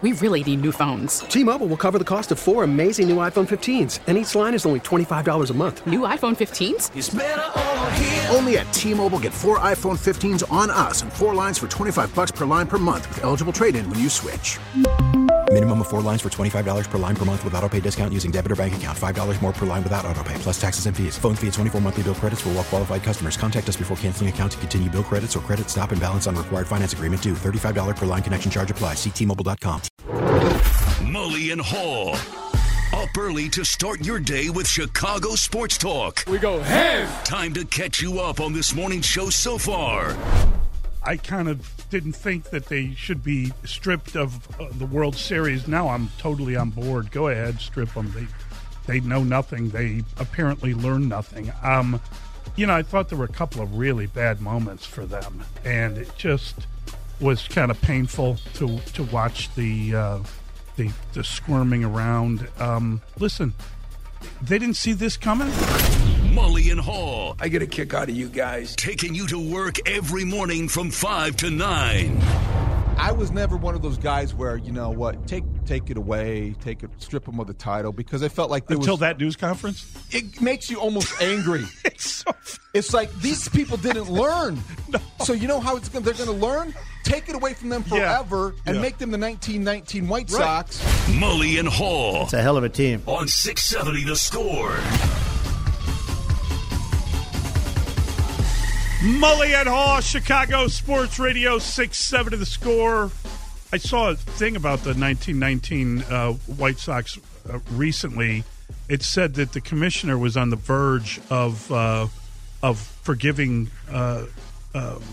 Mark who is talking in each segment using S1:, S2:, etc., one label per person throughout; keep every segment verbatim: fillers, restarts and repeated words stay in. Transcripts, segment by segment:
S1: we really need new phones.
S2: T-Mobile will cover the cost of four amazing new iPhone fifteens, and each line is only twenty-five dollars a month.
S1: New iPhone fifteens?
S3: It's better over here.
S4: Only at T-Mobile, get four iPhone fifteens on us and four lines for twenty-five dollars per line per month with eligible trade-in when you switch.
S5: Minimum of four lines for twenty-five dollars per line per month with autopay discount using debit or bank account. five dollars more per line without autopay, plus taxes and fees. Phone fee at twenty-four monthly bill credits for well-qualified customers. Contact us before canceling account to continue bill credits or credit stop and balance on required finance agreement due. thirty-five dollars per line connection charge applies. See T Mobile dot com.
S6: Mully and Haw. Up early to start your day with Chicago Sports Talk.
S7: We go ham.
S6: Time to catch you up on this morning's show so far.
S7: I kind of didn't think that they should be stripped of uh, the World Series. Now I'm totally on board. Go ahead, strip them. They they know nothing. They apparently learn nothing. Um, you know, I thought there were a couple of really bad moments for them, and it just was kind of painful to to watch the uh, the, the squirming around. Um, listen, they didn't see this coming.
S6: Mully and Haw.
S3: I get a kick out of you guys.
S6: Taking you to work every morning from five to nine.
S8: I was never one of those guys where, you know what, take take it away, take it, strip them of the title, because I felt like there
S7: Until
S8: was,
S7: that news conference?
S8: It makes you almost angry.
S7: It's so
S8: It's like these people didn't learn.
S7: No.
S8: So you know how it's gonna, they're going to learn? Take it away from them forever
S7: Yeah.
S8: and
S7: Yeah.
S8: make them the nineteen nineteen White
S7: Right.
S8: Sox.
S6: Mully and Haw.
S9: It's a hell of a team.
S6: On six seventy The Score.
S7: Mully and Haw, Chicago Sports Radio, six seven to The Score. I saw a thing about the nineteen nineteen uh, White Sox uh, recently. It said that the commissioner was on the verge of uh, of forgiving uh, um,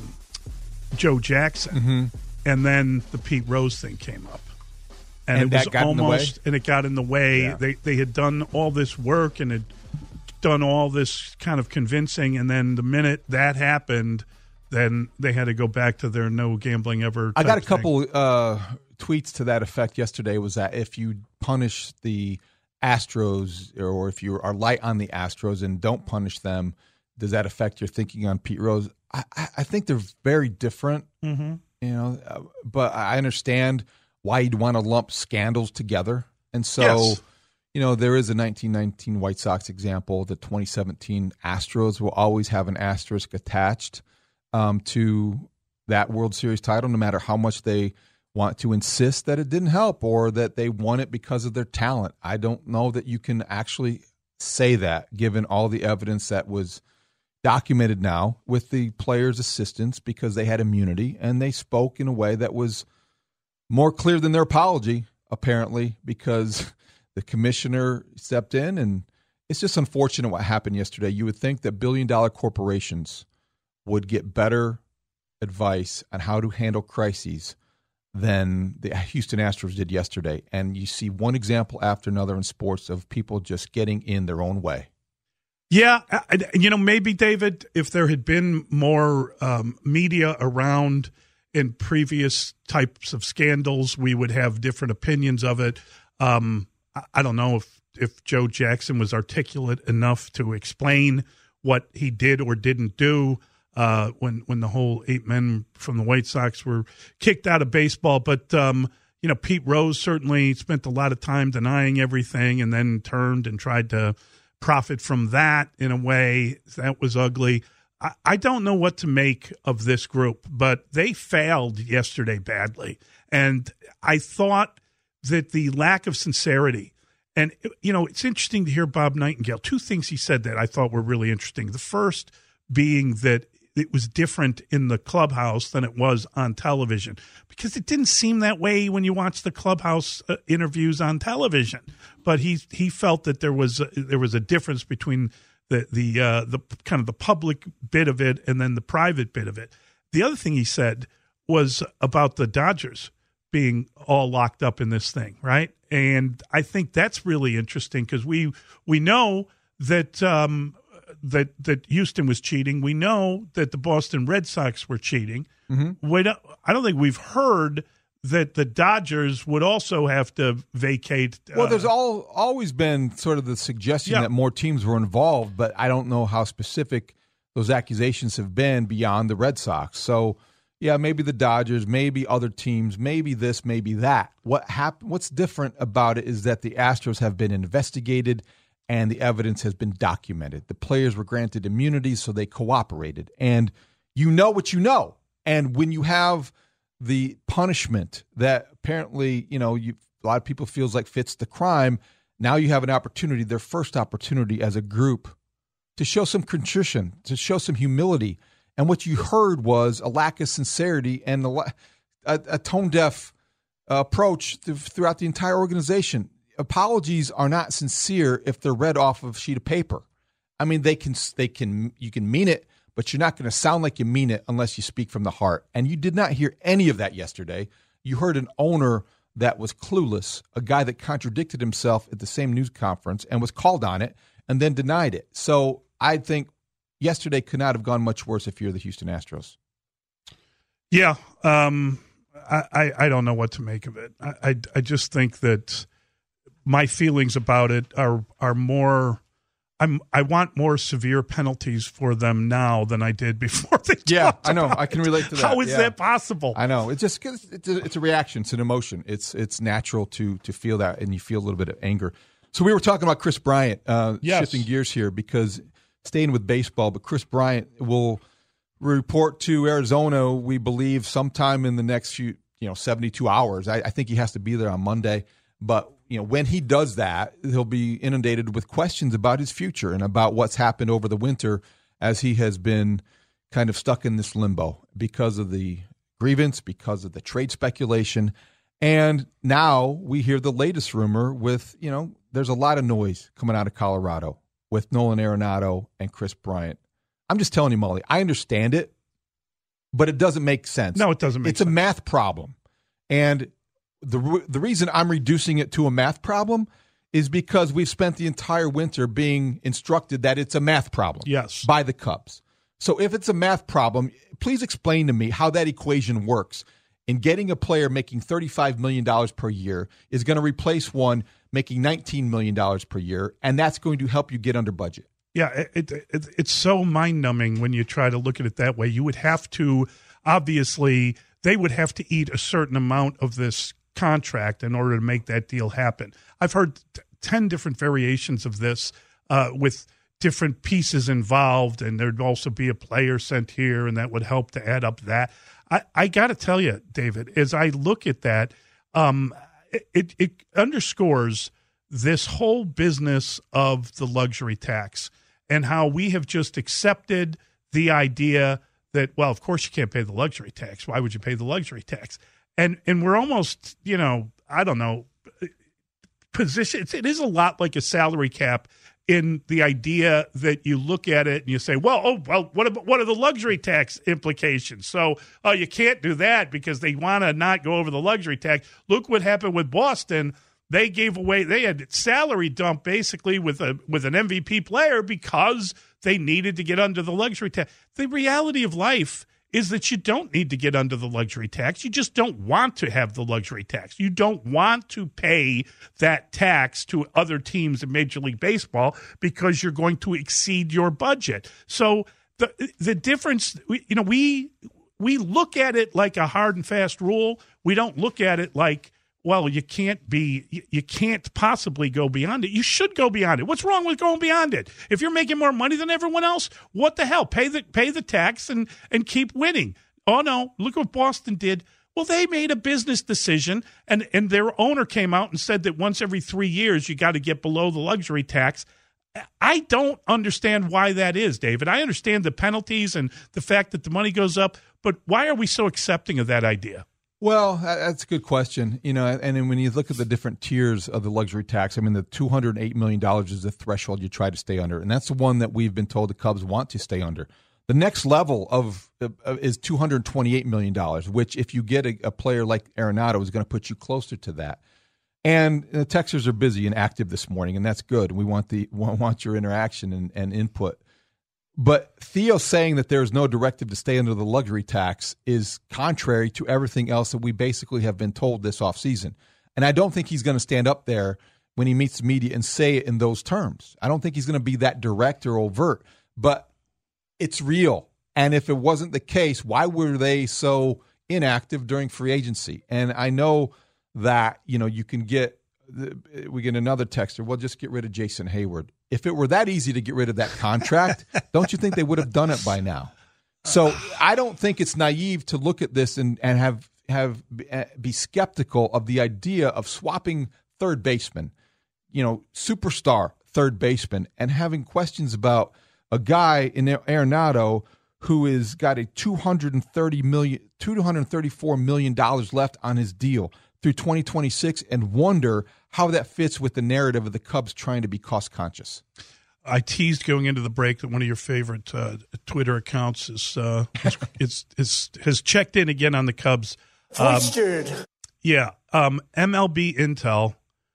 S7: Joe Jackson,
S8: Mm-hmm.
S7: and then the Pete Rose thing came up, and,
S8: And
S7: it
S8: that
S7: was
S8: got in the way?
S7: almost and it got in the way.
S8: Yeah.
S7: They they had done all this work and had done all this kind of convincing, and then the minute that happened, then they had to go back to their no gambling ever.
S8: I got a
S7: type
S8: couple
S7: thing.
S8: uh, tweets to that effect yesterday. Was that if you punish the Astros, or if you are light on the Astros and don't punish them, does that affect your thinking on Pete Rose? I, I think they're very different,
S7: Mm-hmm.
S8: you know. uh, But I understand why you'd want to lump scandals together, and so.
S7: Yes.
S8: You know, there is a nineteen nineteen White Sox example. The twenty seventeen Astros will always have an asterisk attached um, to that World Series title, no matter how much they want to insist that it didn't help or that they won it because of their talent. I don't know that you can actually say that, given all the evidence that was documented now with the players' assistants, because they had immunity and they spoke in a way that was more clear than their apology, apparently, because the commissioner stepped in, and it's just unfortunate what happened yesterday. You would think that billion-dollar corporations would get better advice on how to handle crises than the Houston Astros did yesterday. And you see one example after another in sports of people just getting in their own way.
S7: Yeah, I- you know, maybe, David, if there had been more um, media around in previous types of scandals, we would have different opinions of it. Um, I- I don't know if, if Joe Jackson was articulate enough to explain what he did or didn't do uh, when when the whole eight men from the White Sox were kicked out of baseball. But, um, you know, Pete Rose certainly spent a lot of time denying everything and then turned and tried to profit from that in a way that was ugly. I, I don't know what to make of this group, but they failed yesterday badly. And I thought that the lack of sincerity, and, you know, it's interesting to hear Bob Nightingale. Two things he said that I thought were really interesting. The first being that it was different in the clubhouse than it was on television, because it didn't seem that way when you watch the clubhouse uh, interviews on television. But he he felt that there was a, there was a difference between the the uh, the kind of the public bit of it and then the private bit of it. The other thing he said was about the Dodgers being all locked up in this thing, right? And I think that's really interesting because we we know that um, that that Houston was cheating. We know that the Boston Red Sox were cheating. Mm-hmm. We don't, I don't think we've heard that the Dodgers would also have to vacate. Uh,
S8: Well, there's all always been sort of the suggestion
S7: Yeah.
S8: that more teams were involved, but I don't know how specific those accusations have been beyond the Red Sox. So, yeah, maybe the Dodgers, maybe other teams, maybe this, maybe that. What hap- What's different about it is that the Astros have been investigated and the evidence has been documented. The players were granted immunity, so they cooperated. And you know what you know. And when you have the punishment that apparently, you know, you, a lot of people feels like fits the crime, now you have an opportunity, their first opportunity as a group, to show some contrition, to show some humility. And what you heard was a lack of sincerity and a, a, a tone-deaf uh, approach th- throughout the entire organization. Apologies are not sincere if they're read off of a sheet of paper. I mean, they can, they can, you can mean it, but you're not going to sound like you mean it unless you speak from the heart. And you did not hear any of that yesterday. You heard an owner that was clueless, a guy that contradicted himself at the same news conference and was called on it and then denied it. So I think yesterday could not have gone much worse if you're the Houston Astros.
S7: Yeah, um, I, I, I don't know what to make of it. I, I, I just think that my feelings about it are are more. I'm I want more severe penalties for them now than I did before they.
S8: Yeah, I know.
S7: I
S8: can relate to that.
S7: How is
S8: yeah.
S7: that possible?
S8: I know. It's just it's a, it's a reaction. It's an emotion. It's it's natural to to feel that, and you feel a little bit of anger. So we were talking about Chris Bryant. Uh,
S7: yes.
S8: Shifting gears here because staying with baseball, but Chris Bryant will report to Arizona. We believe sometime in the next few you know seventy-two hours. I, I think he has to be there on Monday, but. You know, when he does that, he'll be inundated with questions about his future and about what's happened over the winter as he has been kind of stuck in this limbo because of the grievance, because of the trade speculation. And now we hear the latest rumor with, you know, there's a lot of noise coming out of Colorado with Nolan Arenado and Chris Bryant. I'm just telling you, Molly, I understand it, but it doesn't make sense.
S7: No, it doesn't make
S8: it's
S7: sense.
S8: It's a math problem. And The the reason I'm reducing it to a math problem is because we've spent the entire winter being instructed that it's a math problem
S7: yes.
S8: by the Cubs. So if it's a math problem, please explain to me how that equation works in getting a player making thirty-five million dollars per year is going to replace one making nineteen million dollars per year, and that's going to help you get under budget.
S7: Yeah, it, it, it, it's so mind-numbing when you try to look at it that way. You would have to, obviously, they would have to eat a certain amount of this contract in order to make that deal happen. I've heard t- ten different variations of this uh, with different pieces involved, and there'd also be a player sent here, and that would help to add up that. I, I got to tell you, David, as I look at that, um, it, it underscores this whole business of the luxury tax and how we have just accepted the idea that, well, of course you can't pay the luxury tax. Why would you pay the luxury tax? And and we're almost, you know, I don't know, position. It is a lot like a salary cap in the idea that you look at it and you say, well, oh, well, what about, what are the luxury tax implications? So, oh, you can't do that because they want to not go over the luxury tax. Look what happened with Boston. They gave away, they had salary dump basically with a with an M V P player because they needed to get under the luxury tax. The reality of life is that you don't need to get under the luxury tax. You just don't want to have the luxury tax. You don't want to pay that tax to other teams in Major League Baseball because you're going to exceed your budget. So the the difference, you know, we we look at it like a hard and fast rule. We don't look at it like, well, you can't be, you can't possibly go beyond it. You should go beyond it. What's wrong with going beyond it? If you're making more money than everyone else, what the hell? Pay the pay the tax and and keep winning. Oh no, look what Boston did. Well, they made a business decision, and and their owner came out and said that once every three years you got to get below the luxury tax. I don't understand why that is, David. I understand the penalties and the fact that the money goes up, but why are we so accepting of that idea?
S8: Well, that's a good question. You know, and then when you look at the different tiers of the luxury tax, I mean, the two hundred eight million dollars is the threshold you try to stay under, and that's the one that we've been told the Cubs want to stay under. The next level of uh, is two hundred twenty-eight million dollars, which if you get a, a player like Arenado is going to put you closer to that. And the Texans are busy and active this morning, and that's good. We want the want your interaction and, and input. But Theo saying that there is no directive to stay under the luxury tax is contrary to everything else that we basically have been told this offseason. And I don't think he's going to stand up there when he meets the media and say it in those terms. I don't think he's going to be that direct or overt, but it's real. And if it wasn't the case, why were they so inactive during free agency? And I know that, you know, you can get, we get another texter, well, just get rid of Jason Hayward. If it were that easy to get rid of that contract, don't you think they would have done it by now? So I don't think it's naive to look at this and, and have have be skeptical of the idea of swapping third baseman, you know, superstar third baseman, and having questions about a guy in Arenado who has got a two hundred thirty million, two hundred thirty-four million dollars left on his deal through twenty twenty-six, and wonder how that fits with the narrative of the Cubs trying to be cost conscious.
S7: I teased going into the break that one of your favorite uh, Twitter accounts is, uh, is, is, is has checked in again on the Cubs. Um, yeah, um, M L B Intel,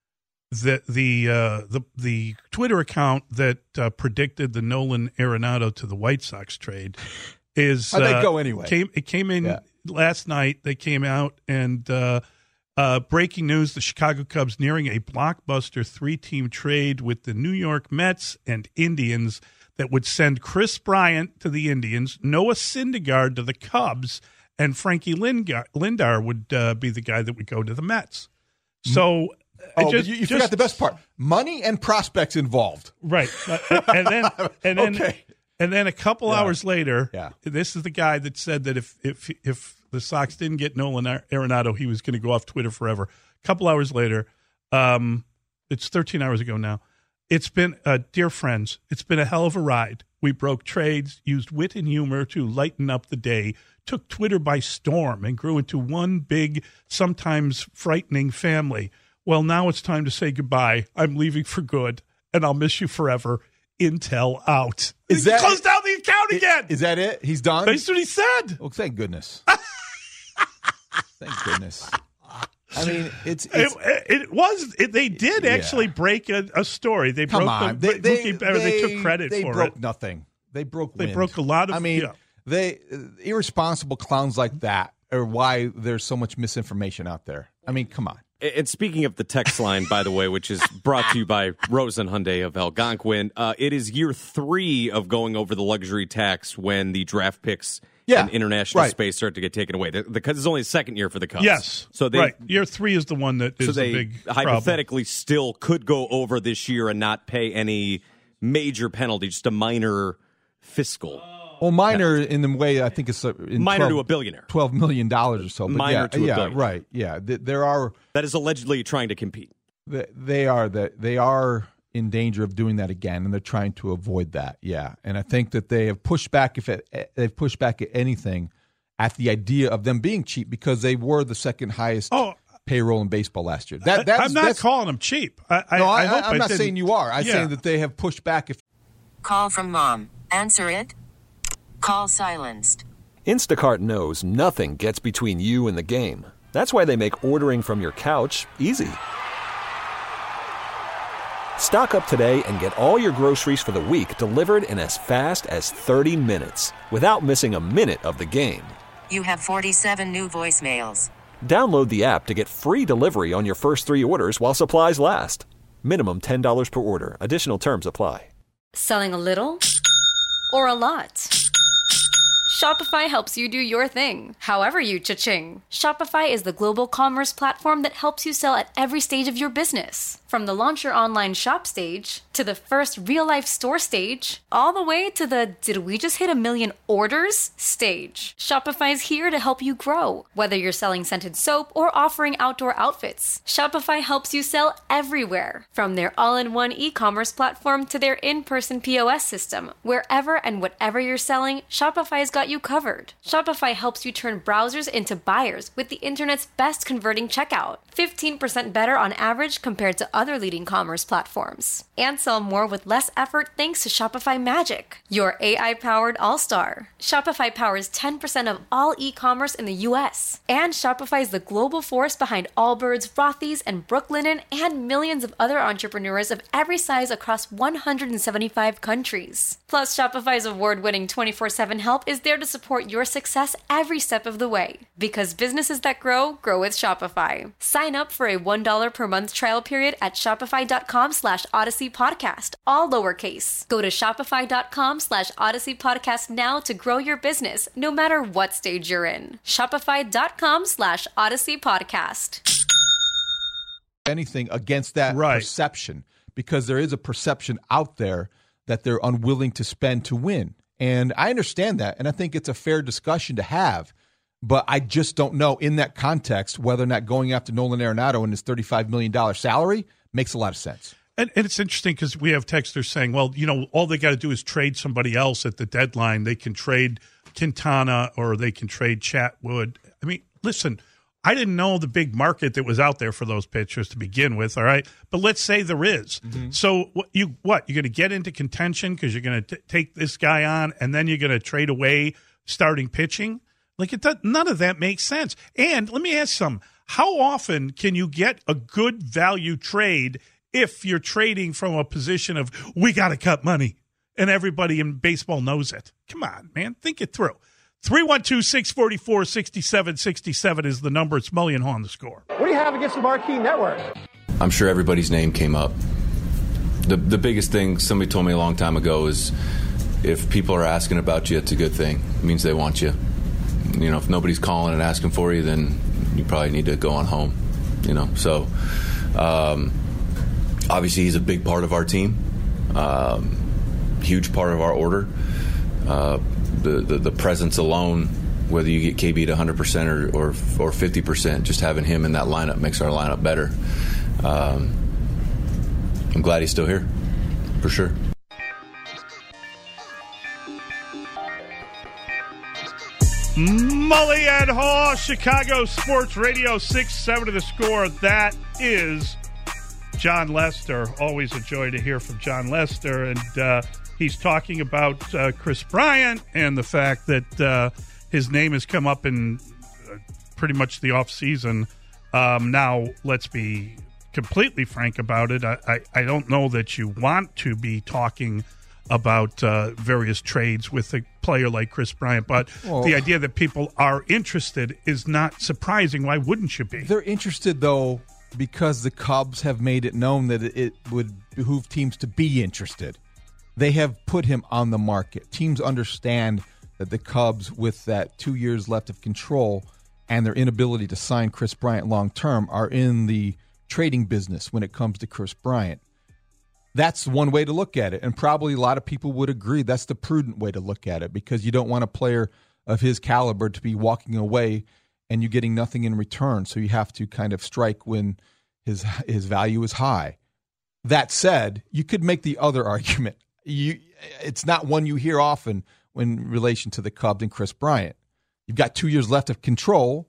S7: the the uh, the the Twitter account that uh, predicted the Nolan Arenado to the White Sox trade is
S8: how'd they
S7: uh,
S8: go anyway?
S7: Came it came in
S8: yeah.
S7: last night. They came out and. Uh, Uh, breaking news, the Chicago Cubs nearing a blockbuster three-team trade with the New York Mets and Indians that would send Chris Bryant to the Indians, Noah Syndergaard to the Cubs, and Frankie Lindgar- Lindar would uh, be the guy that would go to the Mets. So
S8: oh,
S7: just,
S8: you, you
S7: just,
S8: forgot the best part. Money and prospects involved.
S7: Right. Uh, and then and then,
S8: okay.
S7: and then a couple
S8: yeah.
S7: hours later,
S8: yeah.
S7: this is the guy that said that if if if the Sox didn't get Nolan Arenado, he was going to go off Twitter forever. A couple hours later, um, it's thirteen hours ago now. It's been, uh, dear friends, it's been a hell of a ride. We broke trades, used wit and humor to lighten up the day, took Twitter by storm, and grew into one big, sometimes frightening family. Well, now it's time to say goodbye. I'm leaving for good, and I'll miss you forever. Intel out.
S8: Is
S7: he
S8: that,
S7: closed down the account again.
S8: Is that it? He's done?
S7: That's what he said.
S8: Well, thank goodness. Thank goodness. I mean, it's, it's
S7: it, it was. It, they did
S8: yeah.
S7: actually break a, a story. They
S8: come
S7: broke
S8: on.
S7: The,
S8: they, they,
S7: Mookie Betts,
S8: they,
S7: they took credit
S8: they
S7: for
S8: broke
S7: it.
S8: Nothing. They broke.
S7: They
S8: wind.
S7: broke a lot of.
S8: I mean,
S7: yeah.
S8: they irresponsible clowns like that are why there's so much misinformation out there. I mean, come on.
S9: And speaking of the text line, by the way, which is brought to you by Rosen Hyundai of Algonquin, uh, it is year three of going over the luxury tax when the draft picks
S8: yeah,
S9: in international
S8: right.
S9: space start to get taken away. The, the Cubs is only the second year for the Cubs.
S7: Yes,
S9: so they,
S7: right. Year three is the one that is
S9: so they
S7: a big
S9: hypothetically
S7: problem.
S9: Still could go over this year and not pay any major penalty, just a minor fiscal.
S8: Well, minor in the way I think it's in
S9: minor
S8: twelve,
S9: to a billionaire,
S8: twelve million dollars or so. But
S9: minor
S8: yeah,
S9: to a
S8: yeah,
S9: billionaire,
S8: right? Yeah, there are
S9: that is allegedly trying to compete.
S8: They are that they are in danger of doing that again, and they're trying to avoid that. Yeah, and I think that they have pushed back. If it, they've pushed back at anything, at the idea of them being cheap because they were the second highest
S7: oh,
S8: payroll in baseball last year. That that's,
S7: I'm not
S8: that's,
S7: calling them cheap. I, I,
S8: no, I,
S7: I hope
S8: I'm
S7: I
S8: not
S7: didn't.
S8: saying you are. I'm
S7: yeah.
S8: saying that they have pushed back. If
S10: call from mom, answer it. Call silenced.
S11: Instacart knows nothing gets between you and the game. That's why they make ordering from your couch easy. Stock up today and get all your groceries for the week delivered in as fast as thirty minutes without missing a minute of the game.
S10: You have forty-seven new voicemails.
S11: Download the app to get free delivery on your first three orders while supplies last. Minimum ten dollars per order. Additional terms apply.
S12: Selling a little or a lot? Shopify helps you do your thing, however you cha-ching. Shopify is the global commerce platform that helps you sell at every stage of your business. From the launch your online shop stage, to the first real-life store stage, all the way to the did we just hit a million orders stage. Shopify's here to help you grow. Whether you're selling scented soap or offering outdoor outfits, Shopify helps you sell everywhere. From their all-in-one e-commerce platform to their in-person P O S system, wherever and whatever you're selling, Shopify's got you covered. Shopify helps you turn browsers into buyers with the internet's best converting checkout. fifteen percent better on average compared to other leading commerce platforms. And sell more with less effort thanks to Shopify Magic, your A I-powered all-star. Shopify powers ten percent of all e-commerce in the U S. And Shopify is the global force behind Allbirds, Rothy's, and Brooklinen, and millions of other entrepreneurs of every size across one hundred seventy-five countries. Plus, Shopify's award-winning twenty-four seven help is there there to support your success every step of the way. Because businesses that grow, grow with Shopify. Sign up for a one dollar per month trial period at shopify.com slash Odyssey Podcast, all lowercase. Go to shopify.com slash Odyssey Podcast now to grow your business, no matter what stage you're in. Shopify.com slash Odyssey Podcast.
S8: Anything against that
S7: right.
S8: perception, because there is a perception out there that they're unwilling to spend to win. And I understand that, and I think it's a fair discussion to have. But I just don't know in that context whether or not going after Nolan Arenado and his thirty-five million dollars salary makes a lot of sense.
S7: And, and it's interesting because we have texters saying, well, you know, all they got to do is trade somebody else at the deadline. They can trade Quintana or they can trade Chatwood. I mean, listen, I didn't know the big market that was out there for those pitchers to begin with, all right? But let's say there is. Mm-hmm. So what you what? You're going to get into contention because you're going to take this guy on and then you're going to trade away starting pitching? Like, it does, none of that makes sense. And let me ask some, how often can you get a good value trade if you're trading from a position of, we got to cut money, and everybody in baseball knows it? Come on, man, think it through. three one two, six four four, six seven six seven is the number. It's Mully and Haw on the Score.
S13: What do you have against the Marquee Network?
S14: I'm sure everybody's name came up. The the biggest thing somebody told me a long time ago is if people are asking about you, it's a good thing. It means they want you. You know, if nobody's calling and asking for you, then you probably need to go on home. You know, so um, obviously he's a big part of our team, um, huge part of our order. Uh, the, the the presence alone, whether you get K B to one hundred percent or, or or fifty percent, just having him in that lineup makes our lineup better. Um, I'm glad he's still here, for sure.
S7: Mully and Haw, Chicago Sports Radio, six seven to the Score. That is John Lester. Always a joy to hear from John Lester. And uh, he's talking about uh, Kris Bryant and the fact that uh, his name has come up in uh, pretty much the offseason. Um, now, let's be completely frank about it. I, I, I don't know that you want to be talking about uh, various trades with a player like Kris Bryant, but well, the idea that people are interested is not surprising. Why wouldn't you be?
S8: They're interested, though, because the Cubs have made it known that it would behoove teams to be interested. They have put him on the market. Teams understand that the Cubs, with that two years left of control and their inability to sign Kris Bryant long-term, are in the trading business when it comes to Kris Bryant. That's one way to look at it, and probably a lot of people would agree that's the prudent way to look at it, because you don't want a player of his caliber to be walking away and you getting nothing in return, so you have to kind of strike when his his value is high. That said, you could make the other argument. You, it's not one you hear often in relation to the Cubs and Kris Bryant. You've got two years left of control.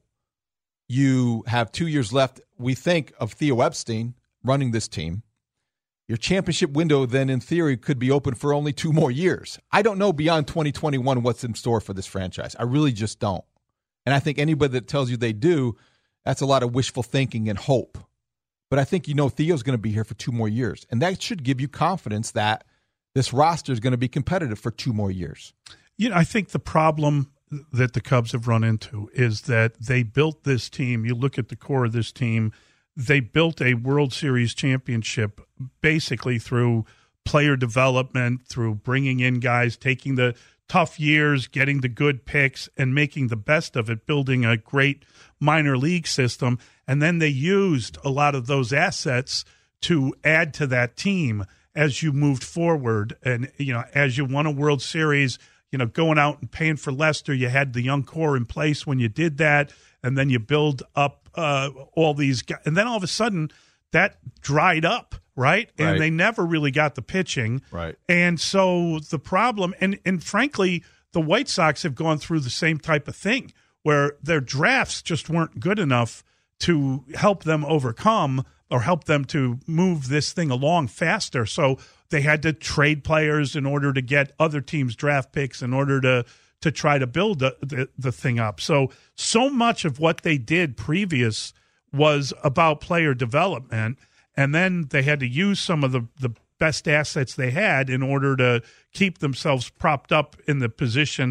S8: You have two years left, we think, of Theo Epstein running this team. Your championship window then, in theory, could be open for only two more years. I don't know beyond twenty twenty-one what's in store for this franchise. I really just don't. And I think anybody that tells you they do, that's a lot of wishful thinking and hope. But I think you know Theo's going to be here for two more years. And that should give you confidence that this roster is going to be competitive for two more years.
S7: You know, I think the problem that the Cubs have run into is that they built this team. You look at the core of this team. They built a World Series championship basically through player development, through bringing in guys, taking the tough years, getting the good picks, and making the best of it, building a great minor league system. And then they used a lot of those assets to add to that team as you moved forward. And, you know, as you won a World Series, you know, going out and paying for Lester, you had the young core in place when you did that. And then you build up uh, all these guys. And then all of a sudden, that dried up, right? And
S8: right.
S7: they never really got the pitching.
S8: Right.
S7: And so the problem, and, and frankly, the White Sox have gone through the same type of thing, where their drafts just weren't good enough to help them overcome or help them to move this thing along faster. So they had to trade players in order to get other teams' draft picks in order to to try to build the, the, the thing up. So, so much of what they did previous was about player development, and then they had to use some of the, the best assets they had in order to keep themselves propped up in the position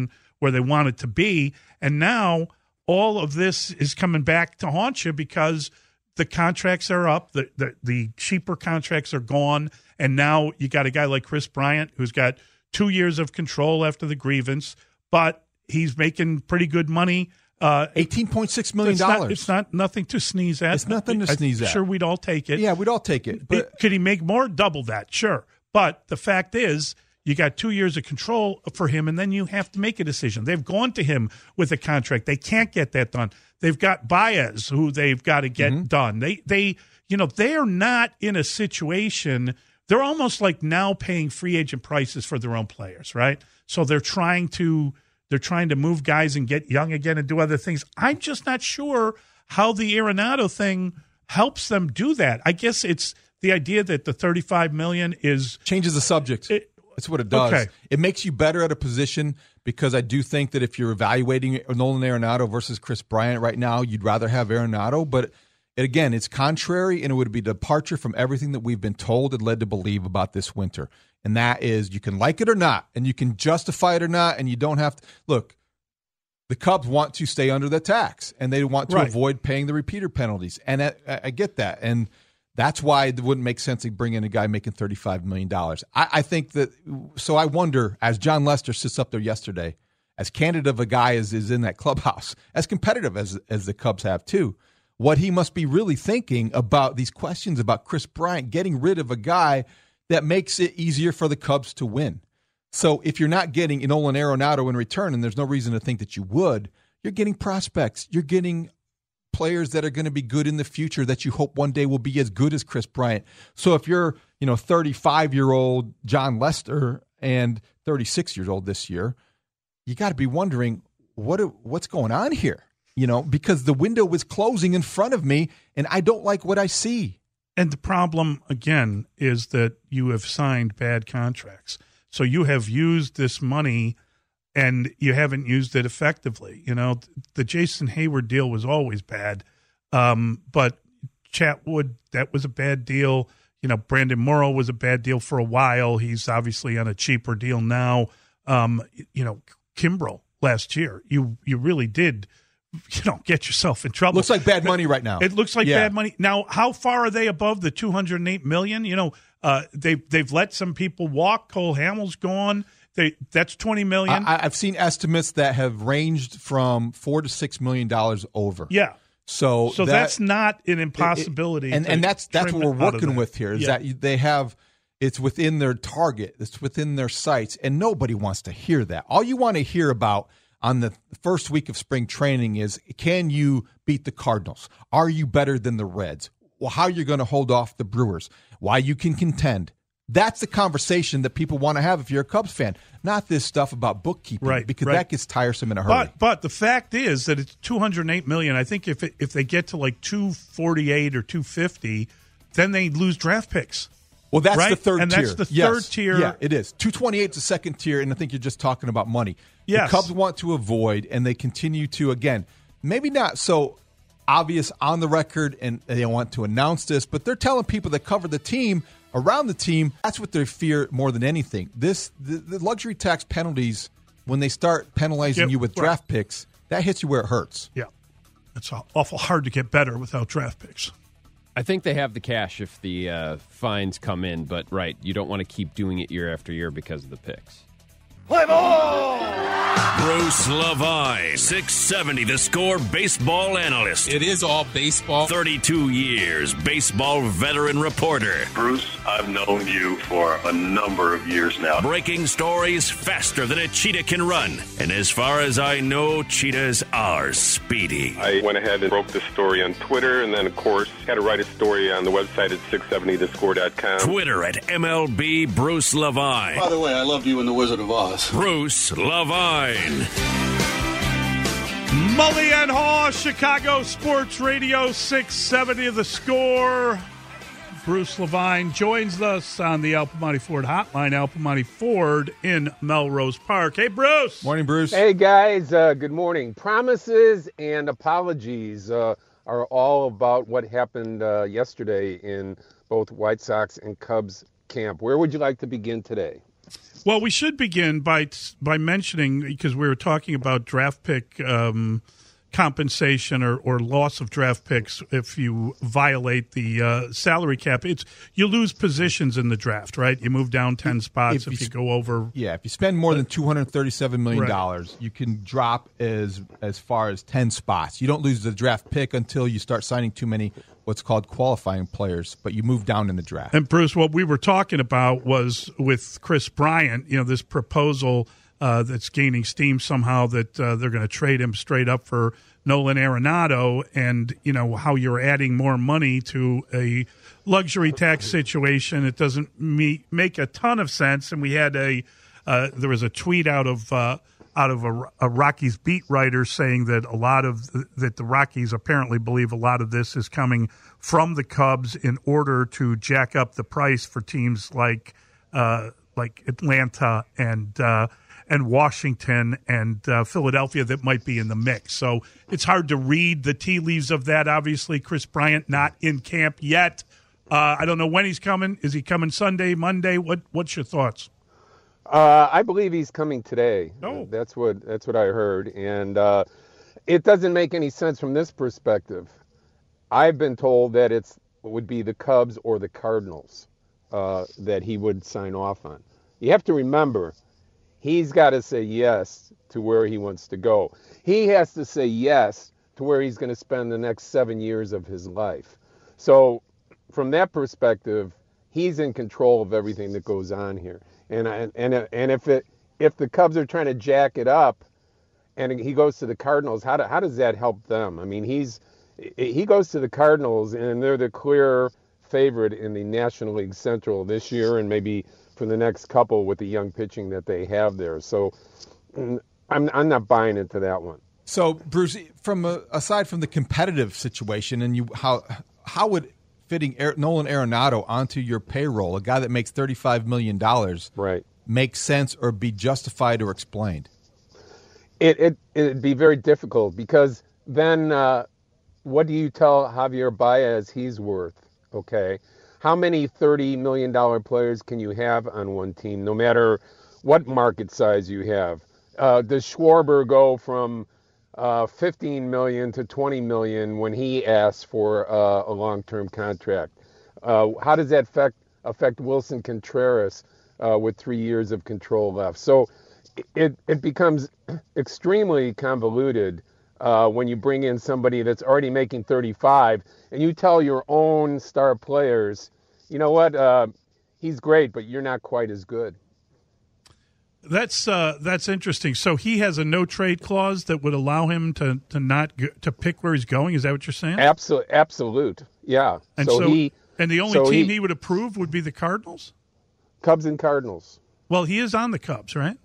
S7: where they want it to be. And now all of this is coming back to haunt you because the contracts are up, the, the, the cheaper contracts are gone, and now you got a guy like Chris Bryant who's got two years of control after the grievance, but he's making pretty good money. Uh,
S8: eighteen point six million dollars.
S7: It's not, it's not nothing to sneeze at.
S8: It's nothing to sneeze
S7: I'm
S8: at.
S7: Sure, we'd all take it.
S8: Yeah, we'd all take it. But
S7: it, could he make more? Double that, sure. But the fact is, you got two years of control for him, and then you have to make a decision. They've gone to him with a contract. They can't get that done. They've got Baez, who they've got to get mm-hmm. done. They, they, you know, they are not in a situation. They're almost like now paying free agent prices for their own players, right? So they're trying to. They're trying to move guys and get young again and do other things. I'm just not sure how the Arenado thing helps them do that. I guess it's the idea that the thirty-five million dollars is
S8: changes the subject. It, That's what it does.
S7: Okay.
S8: It makes you better at a position because I do think that if you're evaluating Nolan Arenado versus Chris Bryant right now, you'd rather have Arenado. But it, again, it's contrary, and it would be a departure from everything that we've been told and led to believe about this winter. And that is, you can like it or not, and you can justify it or not, and you don't have to. Look, the Cubs want to stay under the tax, and they want to
S7: right.
S8: avoid paying the repeater penalties. And I, I get that. And that's why it wouldn't make sense to bring in a guy making thirty-five million dollars. I, I think that – so I wonder, as John Lester sits up there yesterday, as candid of a guy as is in that clubhouse, as competitive as, as the Cubs have too, what he must be really thinking about these questions about Chris Bryant getting rid of a guy – that makes it easier for the Cubs to win. So if you're not getting Nolan Arenado in return, and there's no reason to think that you would, you're getting prospects. You're getting players that are going to be good in the future that you hope one day will be as good as Chris Bryant. So if you're, you know, thirty-five-year-old John Lester and thirty-six years old this year, you got to be wondering what what's going on here, you know, because the window is closing in front of me, and I don't like what I see.
S7: And the problem, again, is that you have signed bad contracts. So you have used this money and you haven't used it effectively. You know, the Jason Hayward deal was always bad. Um, but Chatwood, that was a bad deal. You know, Brandon Morrow was a bad deal for a while. He's obviously on a cheaper deal now. Um, you know, Kimbrel last year, you you really did – you know, get yourself in trouble.
S8: Looks like bad money right now.
S7: It looks like
S8: yeah.
S7: bad money. Now, how far are they above the two hundred eight million dollars? You know, uh, they've, they've let some people walk. Cole Hamels gone. They, that's twenty million dollars.
S8: I, I've seen estimates that have ranged from four to six million dollars over.
S7: Yeah.
S8: So,
S7: so
S8: that,
S7: that's not an impossibility.
S8: It, and, and that's that's what we're working with here is
S7: yeah.
S8: that they have it's within their target. It's within their sights, and nobody wants to hear that. All you want to hear about on the first week of spring training is, can you beat the Cardinals? Are you better than the Reds? Well, how are you going to hold off the Brewers? Why you can contend? That's the conversation that people want to have if you're a Cubs fan, not this stuff about bookkeeping,
S7: right,
S8: because
S7: right.
S8: that gets tiresome in a hurry.
S7: But but the fact is that it's two hundred eight million dollars. I think if it, if they get to like two forty-eight or two fifty, then they lose draft picks.
S8: Well, that's
S7: right?
S8: the third
S7: and
S8: tier.
S7: And that's the
S8: yes.
S7: third tier.
S8: Yeah, it is. two twenty-eight is the second tier, and I think you're just talking about money.
S7: Yes.
S8: The Cubs want to avoid, and they continue to, again, maybe not so obvious on the record, and they want to announce this, but they're telling people that cover the team, around the team, that's what they fear more than anything. This the, the luxury tax penalties, when they start penalizing
S7: yeah,
S8: you with
S7: right.
S8: draft picks, that hits you where it hurts.
S7: Yeah. It's awful hard to get better without draft picks.
S15: I think they have the cash if the uh, fines come in, but right, you don't want to keep doing it year after year because of the picks.
S6: Play ball! Bruce Levine, six seventy The Score baseball analyst.
S16: It is all baseball.
S6: thirty-two years, baseball veteran reporter.
S17: Bruce, I've known you for a number of years now.
S6: Breaking stories faster than a cheetah can run. And as far as I know, cheetahs are speedy.
S18: I went ahead and broke this story on Twitter, and then, of course, had to write a story on the website at six seventy the score dot com.
S6: Twitter at M L B Bruce Levine.
S17: By the way, I loved you in The Wizard of Oz.
S6: Bruce Levine.
S7: Mully and Haw, Chicago Sports Radio, six seventy The Score. Bruce Levine joins us on the Al Piemonte Ford Hotline. Al Piemonte Ford in Melrose Park. Hey, Bruce.
S8: Morning, Bruce.
S19: Hey, guys. Uh, good morning. Promises and apologies uh, are all about what happened uh, yesterday in both White Sox and Cubs camp. Where would you like to begin today?
S7: Well, we should begin by by mentioning, because we were talking about draft pick um, compensation or, or loss of draft picks if you violate the uh, salary cap. It's you lose positions in the draft, right? You move down ten spots if, if you, you go over.
S8: Yeah, if you spend more than two hundred thirty-seven million dollars, right, you can drop as as far as ten spots. You don't lose the draft pick until you start signing too many what's called qualifying players, but you move down in the draft.
S7: And Bruce, what we were talking about was with Chris Bryant, you know, this proposal uh, that's gaining steam somehow that uh, they're going to trade him straight up for Nolan Arenado, and, you know, how you're adding more money to a luxury tax situation. It doesn't me- make a ton of sense. And we had a, uh, there was a tweet out of, uh, out of a, a Rockies beat writer saying that a lot of that the Rockies apparently believe a lot of this is coming from the Cubs in order to jack up the price for teams like uh, like Atlanta and uh, and Washington and uh, Philadelphia that might be in the mix. So it's hard to read the tea leaves of that. Obviously, Chris Bryant not in camp yet. Uh, I don't know when he's coming. Is he coming Sunday, Monday? What What's your thoughts?
S19: Uh, I believe he's coming today.
S7: Oh.
S19: That's what that's what I heard, and uh, it doesn't make any sense from this perspective. I've been told that it's it would be the Cubs or the Cardinals uh, that he would sign off on. You have to remember, he's got to say yes to where he wants to go. He has to say yes to where he's going to spend the next seven years of his life. So, from that perspective, he's in control of everything that goes on here. And and and if it if the Cubs are trying to jack it up, and he goes to the Cardinals, how do, how does that help them? I mean, he's he goes to the Cardinals, and they're the clear favorite in the National League Central this year, and maybe for the next couple with the young pitching that they have there. So, I'm I'm not buying into that one.
S8: So, Bruce, from a, aside from the competitive situation, and you how how would fitting Nolan Arenado onto your payroll, a guy that makes thirty-five million dollars,
S19: right,
S8: make sense or be justified or explained?
S19: It, it, it'd be very difficult, because then uh, what do you tell Javier Baez he's worth, okay? How many thirty million dollars players can you have on one team, no matter what market size you have? Uh, does Schwarber go from Uh, fifteen million to twenty million when he asks for uh, a long-term contract? Uh, how does that affect affect Wilson Contreras uh, with three years of control left? So it it becomes extremely convoluted uh, when you bring in somebody that's already making thirty-five, and you tell your own star players, you know what, uh, he's great, but you're not quite as good.
S7: That's uh, that's interesting. So he has a no trade clause that would allow him to to not go, to pick where he's going. Is that what you're saying?
S19: Absolute, absolute, yeah.
S7: And
S19: so,
S7: so
S19: he
S7: and the only
S19: so
S7: team
S19: he,
S7: he would approve would be the Cardinals.
S19: Cubs and Cardinals.
S7: Well, he is on the Cubs, right?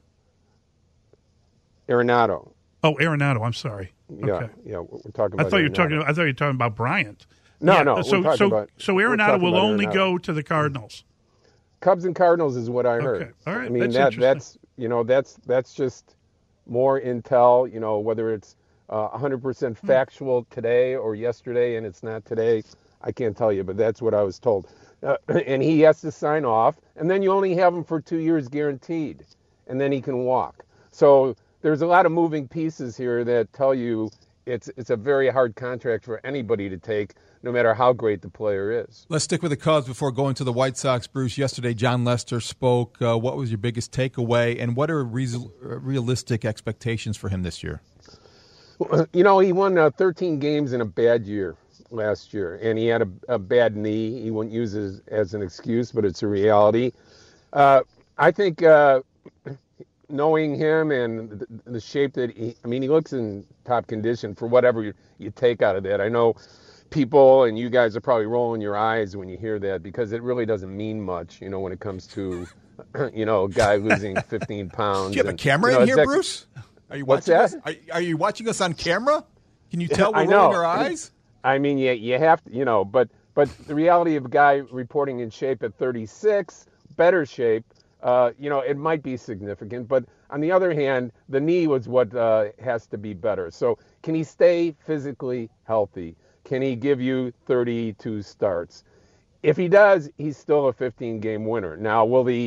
S19: Arenado.
S7: Oh, Arenado. I'm sorry.
S19: Yeah,
S7: okay.
S19: yeah. We're talking about.
S7: I thought you were
S19: Arenado.
S7: talking. I thought you were talking about Bryant.
S19: No,
S7: yeah,
S19: no.
S7: So
S19: we're
S7: so
S19: about,
S7: so Arenado will only
S19: Arenado.
S7: go to the Cardinals.
S19: Cubs and Cardinals is what I heard.
S7: Okay. All right.
S19: I mean
S7: that's
S19: that that's you know that's that's just more intel. You know, whether it's uh, one hundred percent factual today or yesterday, and it's not today, I can't tell you. But that's what I was told. Uh, and he has to sign off, and then you only have him for two years guaranteed, and then he can walk. So there's a lot of moving pieces here that tell you it's it's a very hard contract for anybody to take, no matter how great the player is.
S8: Let's stick with the Cubs before going to the White Sox. Bruce, yesterday John Lester spoke. Uh, what was your biggest takeaway, and what are re- realistic expectations for him this year?
S19: You know, he won uh, thirteen games in a bad year last year, and he had a, a bad knee. He wouldn't use it as, as an excuse, but it's a reality. Uh, I think uh, knowing him and the, the shape that he, I mean, he looks in top condition for whatever you, you take out of that. I know people and you guys are probably rolling your eyes when you hear that, because it really doesn't mean much, you know, when it comes to, you know, a guy losing fifteen pounds.
S8: Do you have
S19: and,
S8: a camera
S19: you know,
S8: in here,
S19: that,
S8: Bruce? Are you
S19: what's
S8: watching
S19: that?
S8: Us? Are, are you watching us on camera? Can you tell we're
S19: I know.
S8: rolling our eyes?
S19: I mean, you, you have to, you know, but but the reality of a guy reporting in shape at thirty-six, better shape, uh, you know, it might be significant. But on the other hand, the knee was what uh, has to be better. So can he stay physically healthy? Can he give you thirty-two starts? If he does, he's still a fifteen-game winner. Now, will he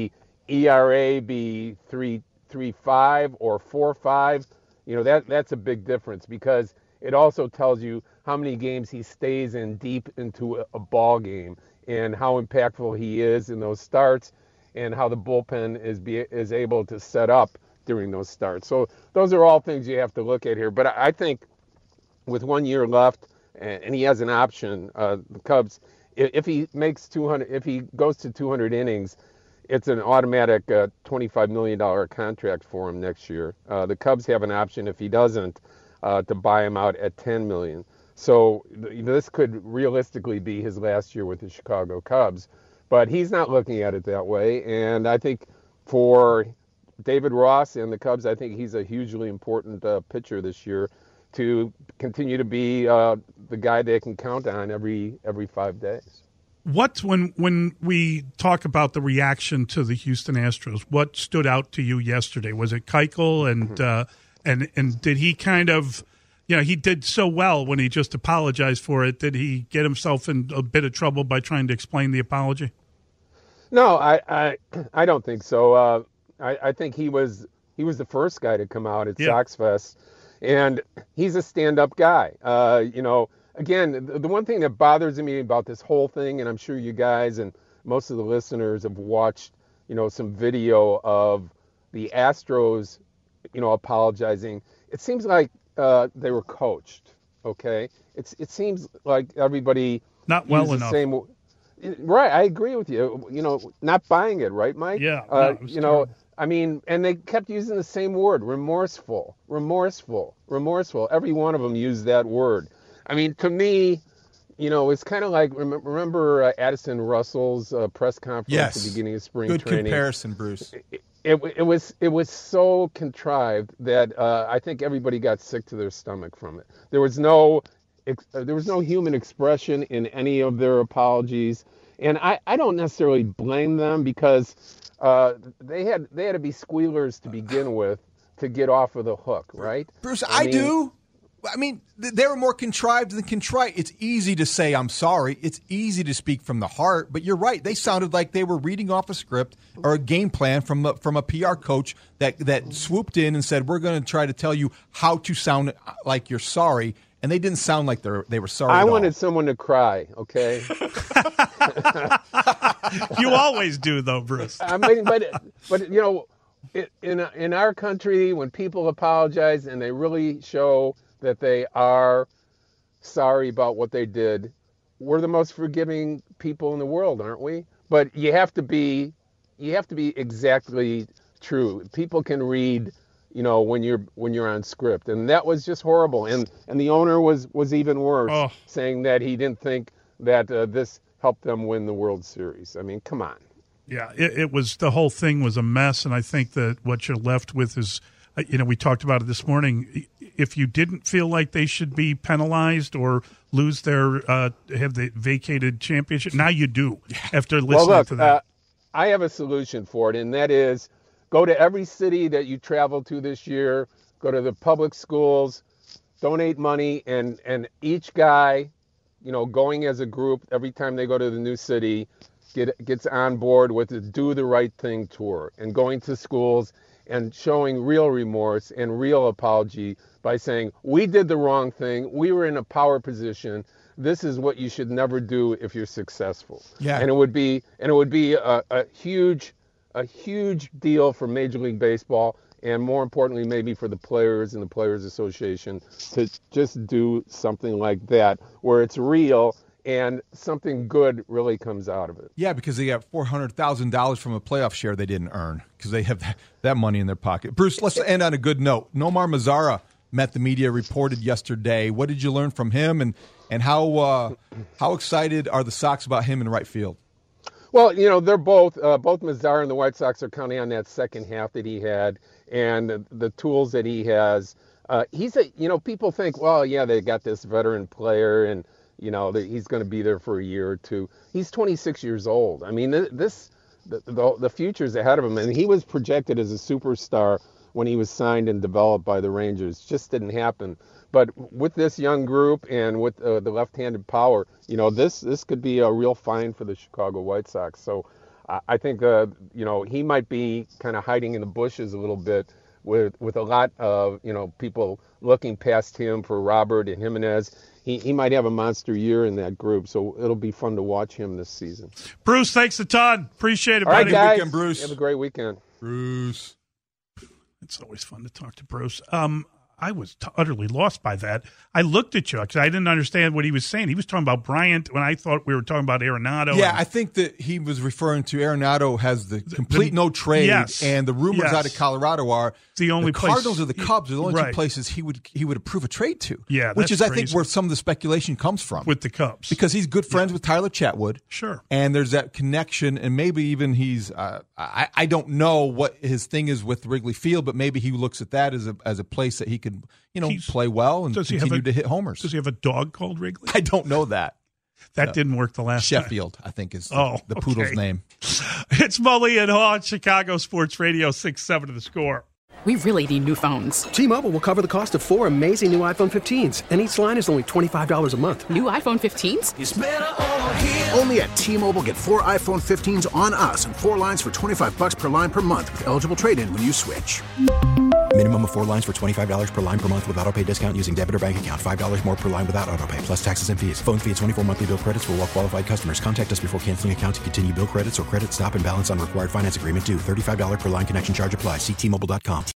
S19: E R A be three three five or four five, you know, that that's a big difference because it also tells you how many games he stays in deep into a, a ball game and how impactful he is in those starts and how the bullpen is be, is able to set up during those starts. So those are all things you have to look at here. But I, I think with one year left and, and he has an option, uh, the Cubs, if, if he makes two hundred, if he goes to two hundred innings, it's an automatic uh, twenty-five million dollars contract for him next year. Uh, the Cubs have an option if he doesn't uh, to buy him out at ten million dollars. So th- this could realistically be his last year with the Chicago Cubs. But he's not looking at it that way. And I think for David Ross and the Cubs, I think he's a hugely important uh, pitcher this year to continue to be uh, the guy they can count on every every five days.
S7: What, when when we talk about the reaction to the Houston Astros, what stood out to you yesterday? Was it Keuchel, and mm-hmm. uh, and and did he kind of, you know, he did so well when he just apologized for it. Did he get himself in a bit of trouble by trying to explain the apology?
S19: No, I I, I don't think so. Uh, I, I think he was he was the first guy to come out at yeah. Sox Fest, and he's a stand-up guy. Uh, you know. Again, the one thing that bothers me about this whole thing, and I'm sure you guys and most of the listeners have watched, you know, some video of the Astros, you know, apologizing. It seems like uh, they were coached. Okay, it's it seems like everybody
S7: not well
S19: the
S7: enough.
S19: Same, right, I agree with you. You know, not buying it, right, Mike?
S7: Yeah.
S19: Uh,
S7: no,
S19: you know, I mean, and they kept using the same word: remorseful, remorseful, remorseful. Every one of them used that word. I mean, to me, you know, it's kind of like, remember, remember uh, Addison Russell's uh, press conference
S8: yes.
S19: at the beginning of spring
S8: Good
S19: training? Good
S8: comparison, Bruce.
S19: It, it, it was it was so contrived that uh, I think everybody got sick to their stomach from it. There was no ex- there was no human expression in any of their apologies, and I, I don't necessarily blame them because uh, they had they had to be squealers to begin with to get off of the hook, right?
S8: Bruce, I, I mean, do. I mean, they were more contrived than contrite. It's easy to say, I'm sorry. It's easy to speak from the heart. But you're right. They sounded like they were reading off a script or a game plan from a, from a P R coach that, that swooped in and said, we're going to try to tell you how to sound like you're sorry. And they didn't sound like they they were sorry
S19: I
S8: at
S19: wanted
S8: all.
S19: someone to cry, okay?
S7: You always do, though, Bruce.
S19: I mean, but, but you know, it, in, in our country, when people apologize and they really show that they are sorry about what they did, we're the most forgiving people in the world, aren't we? But you have to be, you have to be exactly true. People can read, you know, when you're when you're on script, and that was just horrible. And and the owner was was even worse,
S7: oh.
S19: saying that he didn't think that uh, this helped them win the World Series. I mean, come on.
S7: Yeah, it, it was, the whole thing was a mess, and I think that what you're left with is, you know, we talked about it this morning. If you didn't feel like they should be penalized or lose their uh, have the vacated championship, now you do after listening
S19: well, look,
S7: to that.
S19: Uh, I have a solution for it, and that is go to every city that you travel to this year, go to the public schools, donate money, and, and each guy, you know, going as a group every time they go to the new city, get gets on board with the Do the Right Thing tour and going to schools and showing real remorse and real apology by saying, we did the wrong thing. We were in a power position. This is what you should never do if you're successful.
S8: Yeah.
S19: And it would be and it would be a, a huge a huge deal for Major League Baseball, and more importantly, maybe for the players and the Players Association, to just do something like that where it's real and something good really comes out of it.
S8: Yeah, because they got four hundred thousand dollars from a playoff share they didn't earn because they have that, that money in their pocket. Bruce, let's end on a good note. Nomar Mazara met the media, reported yesterday. What did you learn from him, and, and how uh, how excited are the Sox about him in right field?
S19: Well, you know, they're both, uh, both Mazara and the White Sox are counting on that second half that he had and the, the tools that he has. Uh, he's a, you know, people think, well, yeah, they got this veteran player and, you know, that he's going to be there for a year or two. He's twenty-six years old. I mean, this, the, the, the future's ahead of him. And he was projected as a superstar when he was signed and developed by the Rangers. Just didn't happen. But with this young group and with uh, the left-handed power, you know, this this could be a real find for the Chicago White Sox. So I, I think, uh, you know, he might be kind of hiding in the bushes a little bit with with a lot of, you know, people looking past him for Robert and Jimenez. He, he might have a monster year in that group, so it'll be fun to watch him this season.
S7: Bruce, thanks a ton. Appreciate it,
S19: All right,
S7: buddy.
S19: guys.
S8: Weekend, Bruce.
S19: Have a great weekend.
S8: Bruce.
S7: It's always fun to talk to Bruce. Um, I was t- utterly lost by that. I looked at you because I didn't understand what he was saying. He was talking about Bryant when I thought we were talking about Arenado.
S8: Yeah,
S7: and,
S8: I think that he was referring to Arenado has the complete
S7: the,
S8: no trade,
S7: yes,
S8: and the rumors
S7: yes.
S8: out of Colorado are
S7: the only
S8: the Cardinals
S7: place,
S8: or the Cubs are the only
S7: right.
S8: two places he would he would approve a trade to.
S7: Yeah,
S8: which
S7: that's
S8: is I
S7: crazy.
S8: think where some of the speculation comes from
S7: with the Cubs
S8: because he's good friends
S7: yeah.
S8: with Tyler Chatwood.
S7: Sure,
S8: and there's that connection, and maybe even he's uh, I I don't know what his thing is with Wrigley Field, but maybe he looks at that as a as a place that he could you know he's, play well and continue
S7: a,
S8: to hit homers.
S7: Does he have a dog called Wrigley?
S8: I don't know that.
S7: That
S8: no.
S7: didn't work the last
S8: Sheffield,
S7: time.
S8: I think, is
S7: oh,
S8: the, the poodle's
S7: okay.
S8: name.
S7: It's Mully and Haw, Chicago Sports Radio, six seven to the Score.
S1: We really need new phones.
S2: T-Mobile will cover the cost of four amazing new iPhone fifteens, and each line is only twenty-five dollars a month.
S1: New iPhone fifteens?
S3: It's better over here.
S4: Only at T-Mobile, get four iPhone fifteens on us and four lines for twenty-five bucks per line per month with eligible trade-in when you switch.
S5: Minimum of four lines for twenty-five dollars per line per month with autopay discount using debit or bank account. five dollars more per line without autopay, plus taxes and fees. Phone fee at twenty-four monthly bill credits for well-qualified customers. Contact us before canceling account to continue bill credits or credit stop and balance on required finance agreement due. thirty-five dollars per line connection charge applies. See T Mobile dot com.